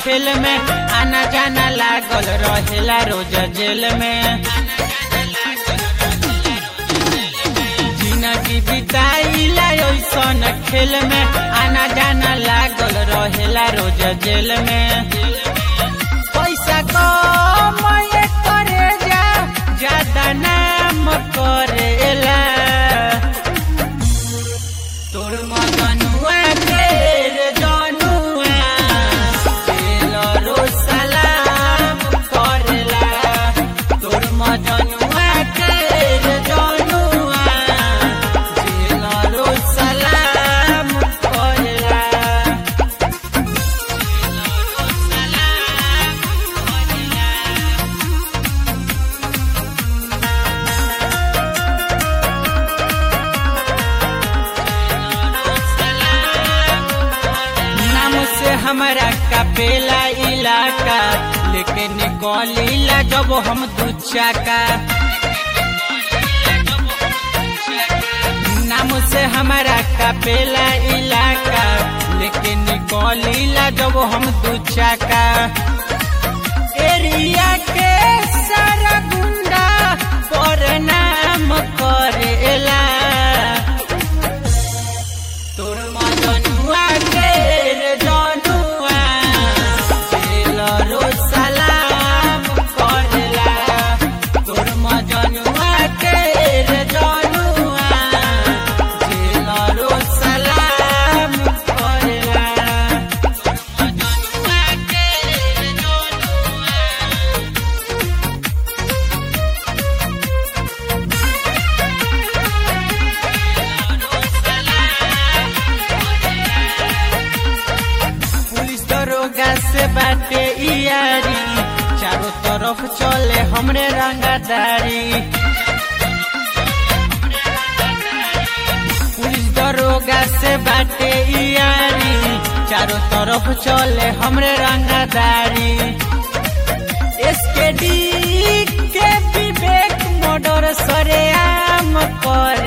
खेल में, आना जाना लागल रहेला रोज जेल में। जिंदगी बिताइला ओइसन खेल में, आना जाना लागल रहेला रोज जेल में। पैसा कमाए करे जा ज्यादा नाम करेला, तोर मजनुआ तेर जनुआ तेल रो सलाम करेला। तोर मजनुआ तेर जनुआ तेल रो सलाम करेला। हमारा कापेला इलाका लेके निकलीला जब हम दू चाका। नाम से हमारा कापेला इलाका लेके निकलीला जब हम दू चाका। एरिया के सारा गुंडा पर नाम करेला, तोर मजनुआ तेर जनुआ तेल रो सलाम करेला। तोर मजनुआ तेर जनुआ तेल रो सलाम करेला। मजनुआ तेर जनुआ पुलिस दरोगा से बाटे यारी, चारों तरफ चले हमरे रंगदारी। पुलिस दरोगा से बाटे यारी, चारों तरफ चले हमरे रंगदारी। एसकेडी के विवेक मर्डर सरेआम कर